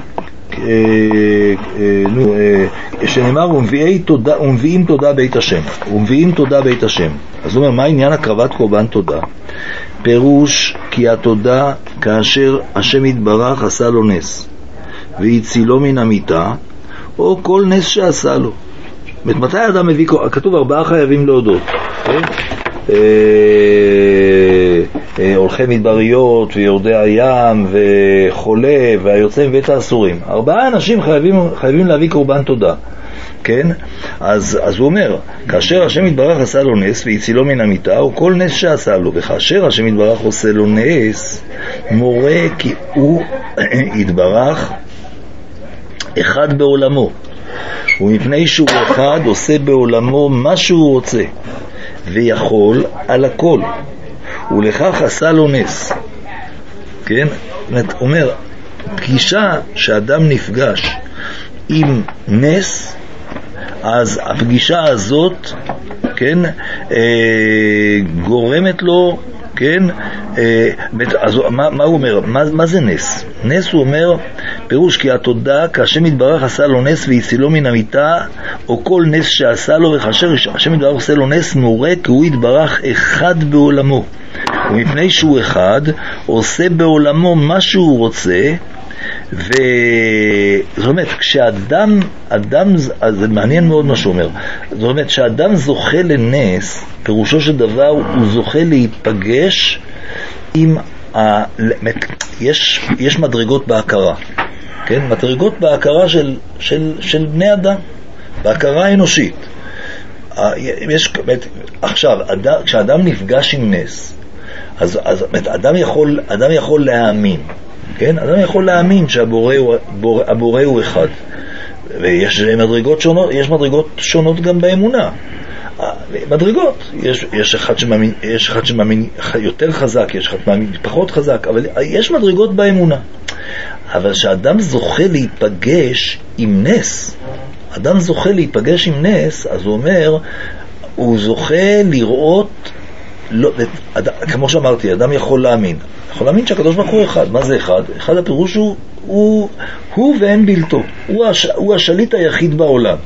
שנאמר ומביאים תודה בית השם, ומביאים תודה בית השם. אז הוא אומר, מה העניין הקרבת קורבן תודה? פירוש כי התודה כאשר השם יתברך עשה לו נס והצילו מן המיטה, או כל נס שעשה לו. מתי האדם מביא, כתוב 4 חייבים להודות, כן? הולכי מדבריות ויורדי הים וחולה והיוצא מבית האסורים. 4 אנשים חייבים להביא קורבן תודה, כן? אז הוא אומר, כאשר השם יתברך עשה לו נס והצילו מן המיטה, או כל נס שעשה לו, וכאשר השם יתברך עושה לו נס, מורה כי הוא יתברך אחד בעולמו, ומפני שהוא אחד עושה בעולמו מה שהוא רוצה ויכול על הכל, ולכך עשה לו נס. כן? אומר, פגישה שאדם נפגש עם נס, אז הפגישה הזאת, כן, גורמת לו, כן, אז מה הוא אומר? מה זה נס? נס הוא אומר, פירוש כי התודה כאשר יתברך עשה לו נס והצילו מן המיטה, או כל נס שעשה לו, וכאשר השם יתברך עושה לו נס, מורה כי הוא יתברך אחד בעולמו, ומפני שהוא אחד עושה בעולמו מה שהוא רוצה זאת אומרת, כשאדם, אז זה מעניין מאוד מה שהוא אומר, זאת אומרת, כשאדם זוכה לנס, פירושו של דבר הוא זוכה להיפגש עם, יש מדרגות בהכרה, כן? מדרגות בהכרה של בני אדם, בהכרה האנושית. עכשיו, כשאדם נפגש עם נס, אז אדם יכול להאמין, כן? אדם יכול להאמין שהבורא הוא אחד. ויש מדרגות שונות, יש מדרגות שונות גם באמונה. מדרגות, יש אחד שמאמין יותר חזק, יש אחד שמאמין פחות חזק, אבל יש מדרגות באמונה. אבל כשאדם זוכה להיפגש עם נס, אדם זוכה להיפגש עם נס, אז הוא אומר, הוא זוכה לראות, כמו שאמרתי, אדם יכול להאמין שהקדוש ברוך הוא אחד. מה זה אחד? אחד הפירוש הוא ואין בלתו, הוא השליט היחיד בעולם.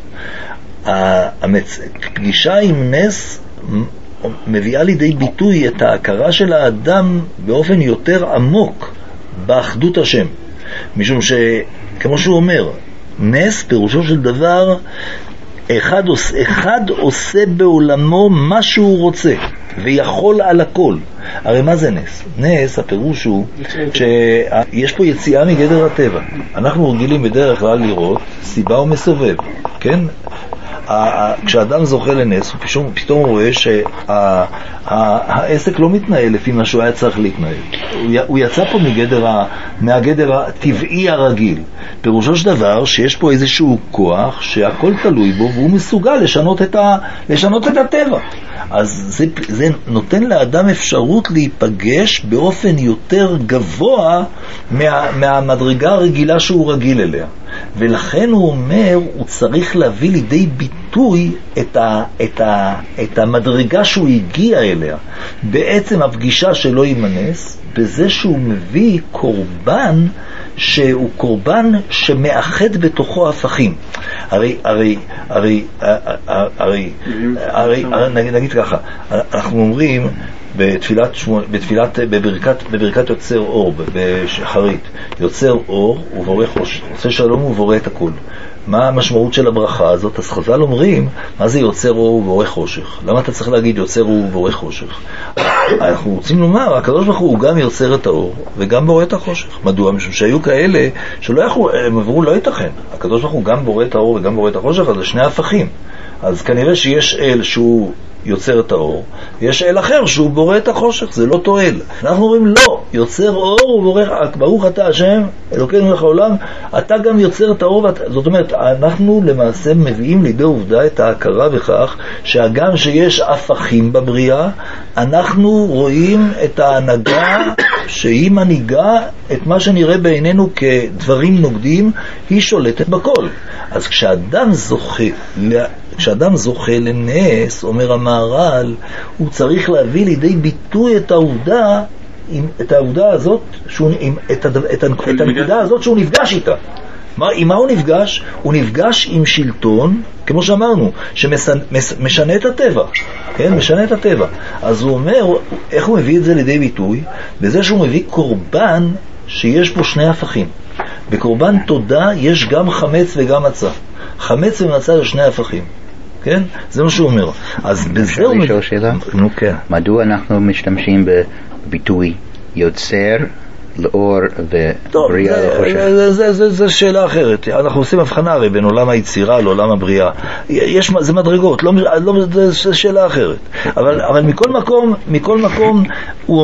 הפגישה עם נס מביאה לידי ביטוי את ההכרה של האדם באופן יותר עמוק באחדות השם, משום שכמו שהוא אומר, נס פירושו של דבר אחד עושה בעולמו מה שהוא רוצה ויכול על הכל. הרי מה זה נס? נס הפירוש הוא שיש פה יציאה מגדר הטבע. אנחנו רגילים בדרך כלל לראות סיבה ומסובב, כן? כשאדם זוכה לנס, הוא פתאום רואה שהעסק לא מתנהל לפי מה שהוא היה צריך להתנהל. הוא יצא פה מהגדר הטבעי הרגיל. פירושו של דבר שיש פה איזשהו כוח שהכל תלוי בו, והוא מסוגל לשנות את הטבע. אז זה נותן לאדם אפשרות להיפגש באופן יותר גבוה מהמדרגה הרגילה שהוא רגיל אליה. ולכן הוא אומר, הוא צריך להביא לידי ביטוי את המדרגה שהוא הגיע אליה. בעצם הפגישה שלו עם הנס, בזה שהוא מביא קורבן שהוא קורבן שמאחד בתוכו הפכים. הרי נגיד ככה, אנחנו אומרים בברכת יוצר אור, בשחרית, יוצר אור ובורא חושך, עושה שלום ובורא את הכל. מה המשמעות של הברכה הזאת? אז חז"ל אומרים, מה זה יוצר אור ובורא חושך? למה אתה צריך להגיד יוצר אור ובורא חושך? אנחנו רוצים לומר, הקדוש ברוך הוא גם יוצר את האור וגם בורא את החושך. מדוע? משום שהיו כאלה שלא יכלו, הם עברו, לא ייתכן. הקדוש ברוך הוא גם בורא את האור וגם בורא את החושך, אז זה שני הפכים. אז כנראה שיש אל שהוא יוצר את האור, יש אל אחר שהוא בורא את החושך, זה לא תועל. אנחנו אומרים לא, יוצר אור ובורא, ברוך אתה השם אלוקינו מלך העולם, אתה גם יוצר את האור. זאת אומרת, אנחנו למעשה מביאים לידי עובדה את ההכרה בכך שהגם שיש הפכים בבריאה, אנחנו רואים את ההנהגה שהיא מנהיגה את מה שנראה בעינינו כדברים נוגדים, היא שולטת בכל. אז כשאדם זוכה לנס, אומר המהר"ל, הוא צריך להביא לידי ביטוי את העובדה הזאת, את הנקודה הזאת שהוא נפגש איתה. עם מה הוא נפגש? הוא נפגש עם שלטון, כמו שאמרנו, שמשנה את הטבע. כן, משנה את הטבע. אז הוא אומר, איך הוא מביא את זה לידי ביטוי? בזה שהוא מביא קורבן שיש בו שני הפכים. בקורבן תודה יש גם חמץ וגם מצה. חמץ ומצה זה שני הפכים. כן? זה מה שהוא אומר. אז בזה הוא... אפשר לשאול שאלה? נו, כן. מדוע אנחנו משתמשים בביטוי יוצר לאור ובריאה לחושך? זו שאלה אחרת. אנחנו עושים הבחנה הרי בין עולם היצירה לעולם הבריאה. זה מדרגות, זו שאלה אחרת. אבל מכל מקום הוא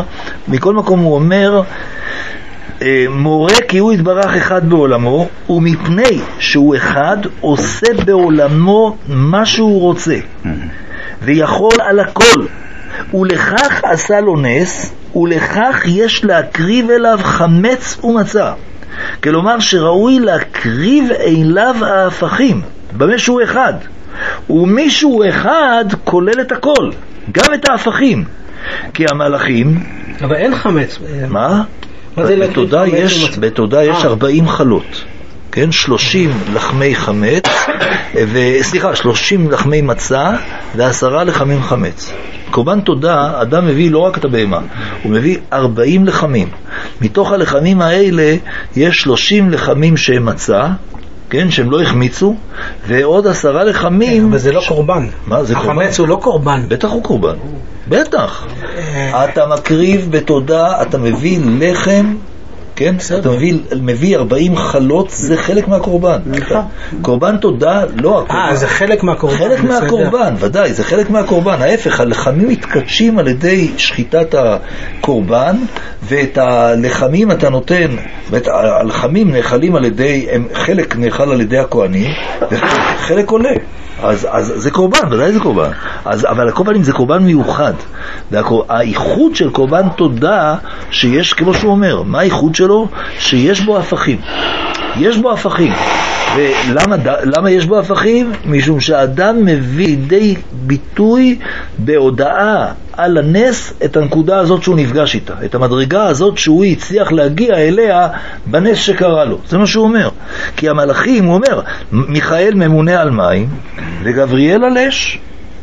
אומר, מורה כי הוא יתברך אחד בעולמו, ומפני שהוא אחד עושה בעולמו מה שהוא רוצה ויכול על הכל, ולכך עשה לו נס, ולכך יש להקריב אליו חמץ ומצה. כלומר שראוי להקריב אליו ההפכים במה שהוא אחד, ומישהו אחד כולל את הכל, גם את ההפכים. כי המלאכים... אבל אין חמץ. מה? בתודה יש 40 חלות, כן? 30 לחמי חמץ, 30 לחמי מצה ו10 לחמים חמץ. קורבן תודה, אדם מביא לא רק את הבהמה, הוא מביא 40 לחמים. מתוך הלחמים האלה יש 30 לחמים שהם מצא, כן, שהם לא החמיצו, ועוד 10 לחמים... אבל זה לא קורבן. מה, זה קורבן? החמץ הוא לא קורבן. בטח הוא קורבן. בטח. אתה מקריב בתודה, אתה מביא לחם, כן? אתה מביא 40 חלות, זה חלק מהקורבן. קורבן תודה, לא הקורבן. זה חלק מהקורבן. חלק מהקורבן, ודאי, זה חלק מהקורבן. ההפך, הלחמים מתקדשים על ידי שחיטת הקורבן, ואת הלחמים אתה נותן, הלחמים נאכלים על ידי, חלק נאכל על ידי הכהנים, וחלק עולה. אז זה קורבן, ודאי זה קורבן. אבל הקורבנים זה קורבן מיוחד. והאיחוד של קורבן תודה, שיש, כמו שהוא אומר, מה האיחוד שלו? שיש בו הפכים. יש בו הפכים. ולמה יש בו הפכים? משום שהאדם מביא לידי ביטוי בהודעה על הנס את הנקודה הזאת שהוא נפגש איתה, את המדרגה הזאת שהוא הצליח להגיע אליה בנס שקרה לו. זה מה שהוא אומר. כי המלאכים, הוא אומר, מיכאל ממונה על מים וגבריאל על אש.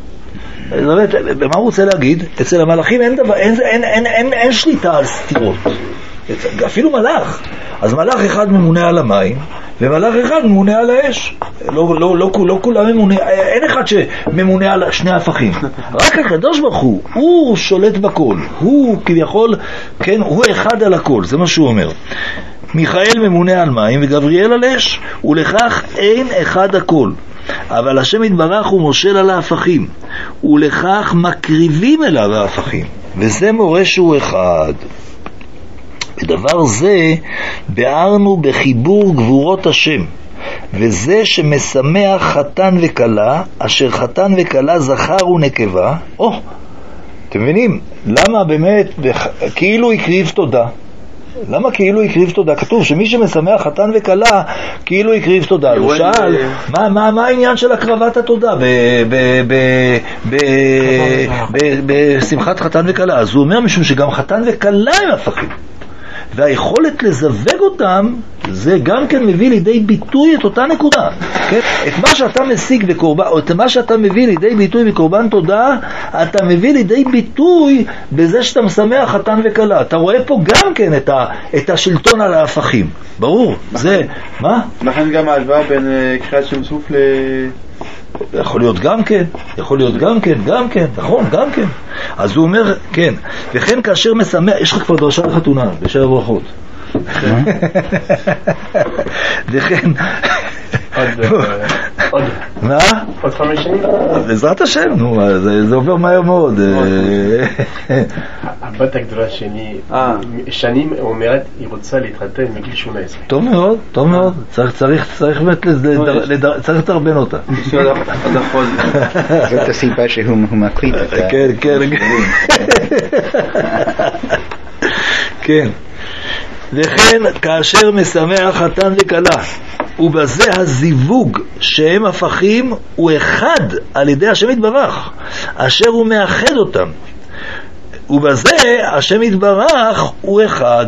מה הוא רוצה להגיד? אצל המלאכים אין שליטה על סתירות, אפילו מלאך. אז מלאך אחד ממונה על המים ומלאך אחד ממונה על האש. לא כולם ממונה, אין אחד שממונה על שני הפכים. רק הקדוש ברוך הוא שולט בכל, הוא כביכול, כן, הוא אחד על הכל. זה מה שהוא אומר. מיכאל ממונה על מים וגבריאל על אש, ולכך אין אחד הכל. אבל השם יתברך הוא מושל על ההפכים, ולכך מקריבים אליו ההפכים, וזה מורה שהוא אחד. בדבר זה בארנו בחיבור גבורות השם, וזה שמשמח חתן וקלה, אשר חתן וקלה זכר ונקבה. אתם מבינים? למה באמת כאילו הקריב תודה? למה כאילו הקריב תודה? כתוב שמי שמשמח חתן וקלה כאילו הקריב תודה. הוא שאל, מה העניין של הקרבת התודה בשמחת חתן וקלה? אז הוא אומר משום שגם חתן וקלה הם הפכים, והיכולת לזווג אותם זה גם כן מביא לידי ביטוי את אותה נקודה, כן? את מה שאתה משיג בקורבן, או את מה שאתה מביא לידי ביטוי בקורבן תודה, אתה מביא לידי ביטוי בזה שאתה משמח חתן וקלה. אתה רואה פה גם כן את השלטון על ההפכים, ברור. זה מה? לכן גם ההשוואה בין קריאת שם סוף יכול להיות גם כן, נכון, גם כן. אז הוא אומר, כן, וכן כאשר משמח, יש לך כבר דרשה לחתונה, בשבע ברכות. וכן, עוד מה? עוד 5 שנים? בעזרת השם, נו, זה עובר מהר מאוד. הבת הגדולה שלי שנים אומרת, היא רוצה להתחתן מגיל 18. טוב מאוד, צריך באמת לתרבן אותה. זאת הסיבה שהוא מקליט את זה. כן. וכן כאשר משמח חתן וקלה, ובזה הזיווג שהם הפכים הוא אחד על ידי השם יתברך, אשר הוא מאחד אותם. ובזה השם יתברך הוא אחד,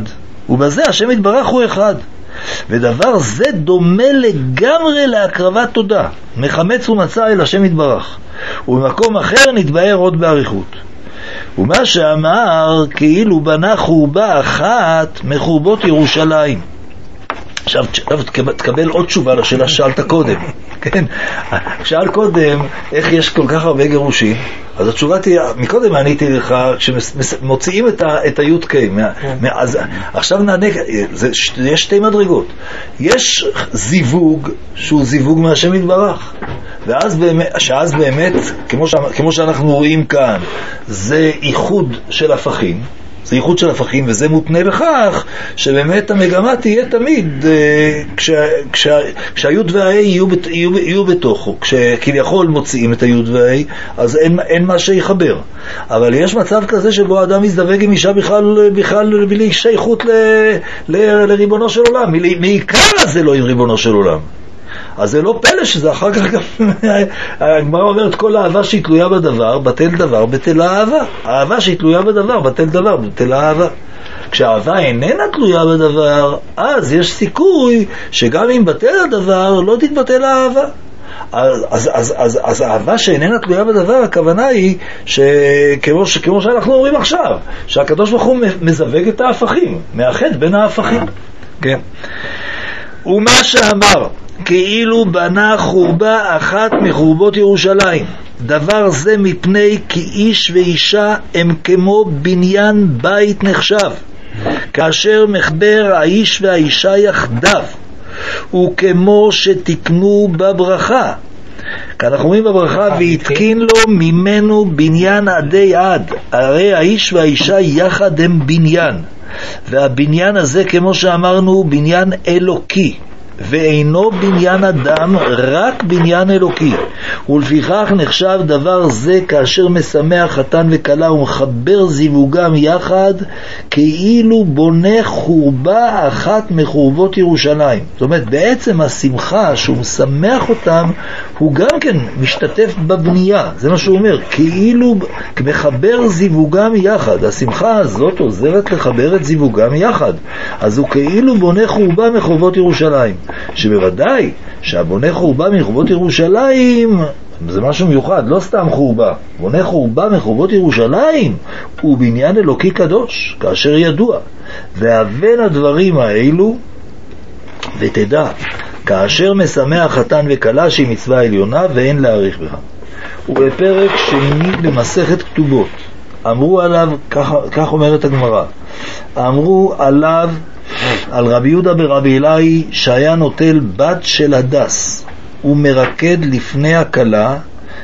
ודבר זה דומה לגמרי להקרבת תודה, מחמץ ומצא אל השם יתברך, ובמקום אחר נתבהר עוד באריכות. ומה שאמר כאילו בנה חורבה אחת מחורבות ירושלים. עכשיו תקבל עוד תשובה לשאלה ששאלת קודם. כן? שאל קודם איך יש כל כך הרבה גירושים, אז התשובה תהיה, מקודם עניתי לך, כשמוציאים את הי"ק, אז עכשיו נענה, יש 2 מדרגות. יש זיווג שהוא זיווג מהשם יתברך, שאז באמת, כמו שאנחנו רואים כאן, זה איחוד של הפכים, וזה מותנה בכך שבאמת המגמה תהיה תמיד כשהיוד והאי יהיו בתוכו. כשכביכול מוציאים את היוד והאי, אז אין מה שיחבר. אבל יש מצב כזה שבו האדם יזדווג עם אישה בכלל בלי שייכות לריבונו של עולם, מעיקר זה לא עם ריבונו של עולם. אז זה לא פלא שזה אחר כך גם הגמרא אומרת כל אהבה שהיא תלויה בדבר בטל דבר בטל האהבה. אהבה שהיא תלויה בדבר בטל דבר בטל האהבה. כשהאהבה איננה תלויה בדבר, אז יש סיכוי שגם אם בטל הדבר לא תתבטל האהבה. אז האהבה שאיננה תלויה בדבר, הכוונה היא כמו שאנחנו אומרים עכשיו, שהקדוש ברוך הוא מזווג את ההפכים, מאחד בין ההפכים. כן. ומה שאמר, כאילו בנה חורבה אחת מחורבות ירושלים, דבר זה מפני כי איש ואישה הם כמו בניין בית נחשב, כאשר מחבר האיש והאישה יחדיו, וכמו שתקנו בברכה. כאן אנחנו אומרים בברכה, והתקין לו ממנו בניין עדי עד. הרי האיש והאישה יחד הם בניין, והבניין הזה כמו שאמרנו בניין אלוקי, ואינו בניין אדם, רק בניין אלוקי. ולפיכך נחשב דבר זה כאשר משמח חתן וכלה ומחבר זיווגם יחד, כאילו בונה חורבה אחת מחורבות ירושלים. זאת אומרת, בעצם השמחה שהוא משמח אותם, הוא גם כן משתתף בבנייה. זה מה שהוא אומר, כאילו מחבר זיווגם יחד. השמחה הזאת עוזרת לחבר את זיווגם יחד. אז הוא כאילו בונה חורבה מחורבות ירושלים. שבוודאי שהבונה חורבה מחורבות ירושלים זה משהו מיוחד, לא סתם חורבה. בונה חורבה מחורבות ירושלים הוא בניין אלוקי קדוש, כאשר ידוע. והבן הדברים האלו, ותדע, כאשר משמח חתן וכלה שהיא מצווה עליונה ואין להאריך בך. ובפרק שני במסכת כתובות אמרו עליו, כך אומרת הגמרא, אמרו עליו, על רבי יהודה ברבי אלעאי, שהיה נוטל בת של הדס ומרקד לפני הכלה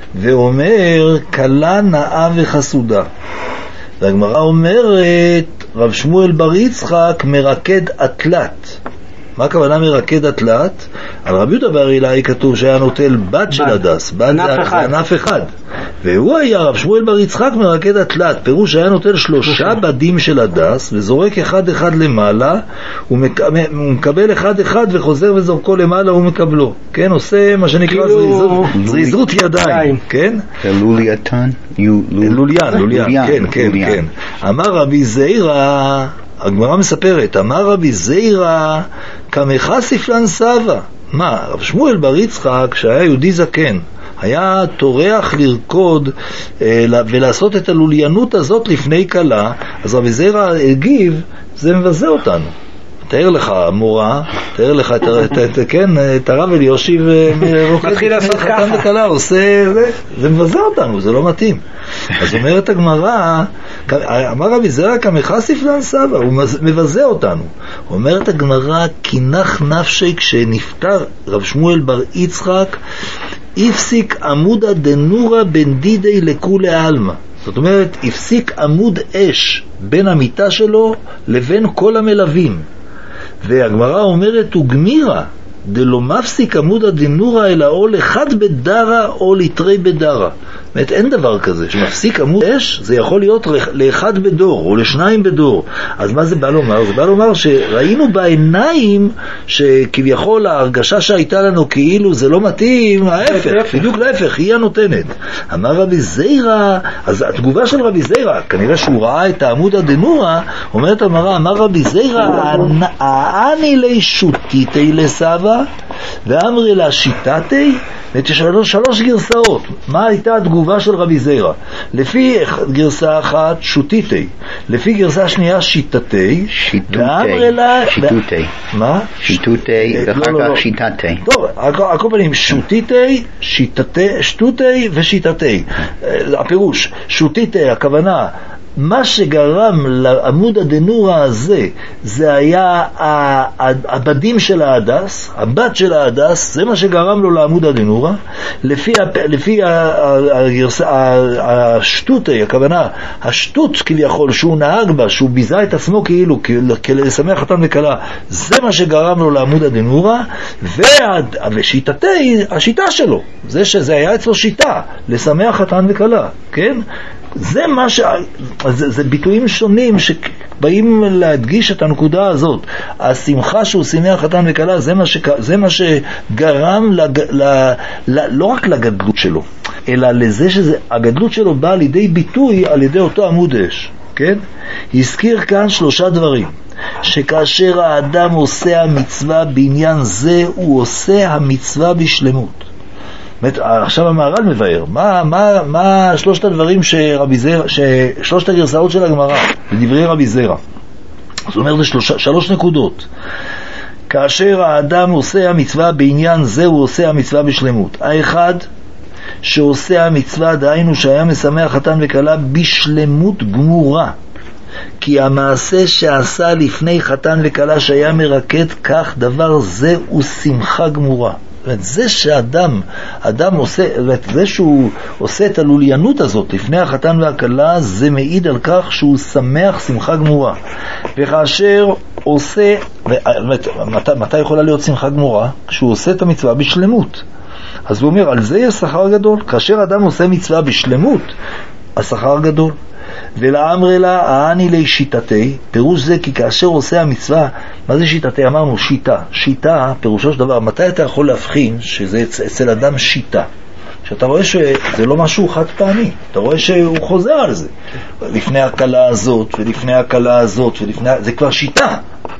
ואומר כלה נאה וחסודה. והגמרא אומרת רב שמואל בר יצחק מרקד אטלת. מה הכוונה מרקד אטלת? על רבי יהודה ברבי אלעאי כתוב שהיה נוטל בת של הדס, בת זה ענף אחד, והוא היה רב שמואל בר יצחק מרקד אטלת, פירוש היה נוטל 3 בדים של הדס וזורק אחד אחד למעלה, הוא מקבל אחד אחד וחוזר וזורקו למעלה ומקבלו, כן, עושה מה שנקרא זריזות ידיים, כן, לולייתן, לוליין, כן. אמר רבי זעירא, הגמרא מספרת, אמר רבי זעירא כמך ספלן סבא. מה, רב שמואל בר יצחק שהיה יהודי זקן היה טורח לרקוד ולעשות את הלוליינות הזאת לפני כלה, אז רבי זעירא הגיב, זה מבזה אותנו. תאר לך מורה, תאר לך את הרב אליושיב מתחיל לעשות ככה וכלה, עושה זה מבזה אותנו, זה לא מתאים. אז אומרת הגמרא, אמר רבי זעירא כמך ספלן סבא, הוא מבזה אותנו. אומרת הגמרא, כינך נפשי, כשנפטר רב שמואל בר יצחק הפסיק עמודה דנורה בין דידי לכולי עלמא. זאת אומרת, הפסיק עמוד אש בין המיטה שלו לבין כל המלווים. והגמרא אומרת, וגמירה דלא מפסיק עמודה דנורה אלא או אחד בדרה או לתרי בדרה. זאת אומרת, אין דבר כזה שמפסיק עמוד אש, זה יכול להיות לאחד בדור או לשניים בדור. אז מה זה בא לומר? זה בא לומר שראינו בעיניים שכביכול ההרגשה שהייתה לנו כאילו זה לא מתאים, ההפך, בדיוק להפך, היא הנותנת. אמר רבי זעירא, אז התגובה של רבי זעירא, כנראה שהוא ראה את העמוד הדנורה, אומרת המראה, אמר רבי זעירא, אני לי שוטיתי לסבא ואמרי לה שיטתי. יש 3 גרסאות. מה הייתה התגובה של רבי זעירא? לפי גרסה אחת שוטיתי, לפי גרסה שנייה שיטתי, שיטותי. מה? שיטותי ואחר כך שיטתי. טוב, הכל פנים שוטיתי, שטותי ושיטתי. הפירוש, שוטיתי, הכוונה מה שגרם לעמוד הדנורה הזה, זה היה הבדים של ההדס, הבת של ההדס, זה מה שגרם לו לעמוד הדנורה. לפי השטותי, הכוונה, השטות כביכול שהוא נהג בה, שהוא ביזה את עצמו כאילו, לשמח חתן וכלה, זה מה שגרם לו לעמוד הדנורה. ושיטתי, השיטה שלו, זה שזה היה אצלו שיטה, לשמח חתן וכלה, כן? זה מה זה ביטויים שונים שבאים להדגיש את הנקודה הזאת. השמחה שהוא שמח חתן וכלה, זה מה שגרם לא רק לגדלות שלו, אלא לזה שהגדלות שלו באה לידי ביטוי על ידי אותו עמוד אש, כן? הזכיר כאן 3 דברים. שכאשר האדם עושה המצווה בעניין זה, הוא עושה המצווה בשלמות. עכשיו המהר"ל מבאר, מה שלושת הדברים שלושת הגרסאות של הגמרא, בדברי רבי זרע. זאת אומרת, זה שלוש נקודות. כאשר האדם עושה המצווה בעניין זה, הוא עושה המצווה בשלמות. האחד, שעושה המצווה, דהיינו שהיה משמח חתן וכלה בשלמות גמורה. כי המעשה שעשה לפני חתן וכלה שהיה מרקד, כך דבר זה הוא שמחה גמורה. זה שאדם עושה, זה שהוא עושה את הלוליינות הזאת לפני החתן והכלה, זה מעיד על כך שהוא שמח שמחה גמורה. וכאשר עושה, מתי יכולה להיות שמחה גמורה? כשהוא עושה את המצווה בשלמות. אז הוא אומר, על זה יש שכר גדול. כאשר אדם עושה מצווה בשלמות, השכר גדול. ולאמרי לה, העני לי שיטתי, פירוש זה כי כאשר עושה המצווה, מה זה שיטתי? אמרנו שיטה. שיטה, פירושו של דבר, מתי אתה יכול להבחין שזה אצל אדם שיטה? שאתה רואה שזה לא משהו חד פעמי, אתה רואה שהוא חוזר על זה. לפני הקלה הזאת, ולפני הקלה הזאת, זה כבר שיטה.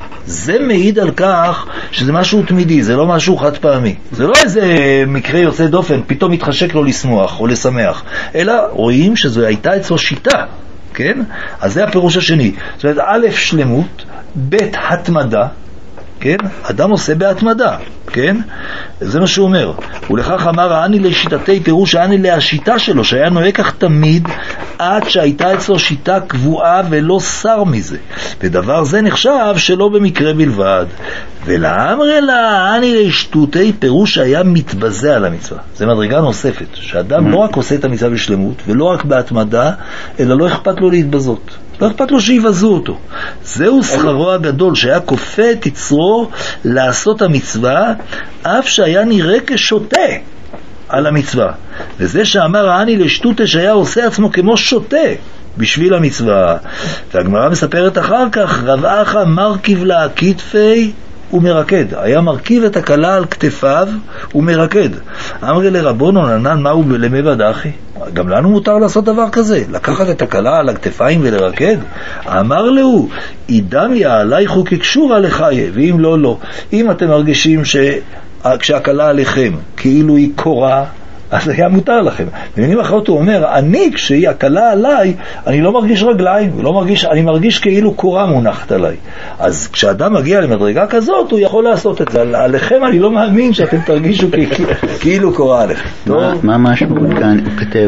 זה מעיד על כך שזה משהו תמידי, זה לא משהו חד פעמי. זה לא איזה מקרה יוצא דופן, פתאום מתחשק לו לשמוח או לשמח, אלא רואים שזו הייתה אצלו שיטה, כן? אז זה הפירוש השני. זאת אומרת, א' שלמות, ב' התמדה, כן? אדם עושה בהתמדה, כן? זה מה שהוא אומר. ולכך אמר, העני לשיטתי, פירוש העני להשיטה שלו, שהיה נוהג כך תמיד, עד שהייתה אצלו שיטה קבועה ולא שר מזה. ודבר זה נחשב שלא במקרה בלבד. ולאמרי לה, העני לשטותי, פירוש היה מתבזה על המצווה. זה מדרגה נוספת, שאדם לא רק עושה את המצווה בשלמות, ולא רק בהתמדה, אלא לא אכפת לו להתבזות. לא אכפת לו שיבזו אותו. זהו שכרו הגדול, שהיה כופה את יצרו לעשות המצווה, אף שהיה נראה כשוטה על המצווה. וזה שאמר העני לשטותה, שהיה עושה עצמו כמו שוטה בשביל המצווה. והגמרא מספרת אחר כך, רב אחא מרכיב לה כתפי ומרקד. היה מרכיב את הכלה על כתפיו ומרקד. אמרי לרבונו ננן, מהו למבד אחי? גם לנו מותר לעשות דבר כזה, לקחת את הכלה על הכתפיים ולרקד. אמר לו, אידמיה עלייך כקשורה לחיה, ואם לא, לא. אם אתם מרגישים כשהכלה עליכם כאילו היא קורה, אז היה מותר לכם. במילים אחרות הוא אומר, אני כשהיא הכלה עליי, אני לא מרגיש רגליים, אני מרגיש כאילו קורה מונחת עליי. אז כשאדם מגיע למדרגה כזאת, הוא יכול לעשות את זה. עליכם אני לא מאמין שאתם תרגישו כאילו קורה עליכם. מה משמעות כאן? הוא כתב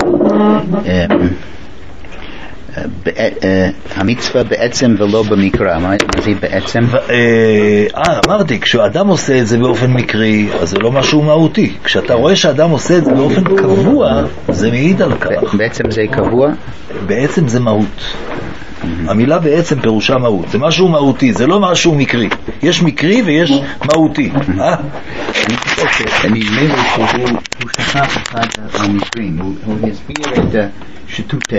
המצווה בעצם ולא במקרא. מה זה בעצם? אמרתי, כשאדם עושה את זה באופן מקרי, אז זה לא משהו מהותי. כשאתה רואה שאדם עושה את זה באופן קבוע, זה מעיד על כך. בעצם זה קבוע? בעצם זה מהות. המילה בעצם פירושה מהות. זה משהו מהותי, זה לא משהו מקרי. יש מקרי ויש מהותי. אני חושב שהוא שכח אחד המקרים. הוא הסביר את שטות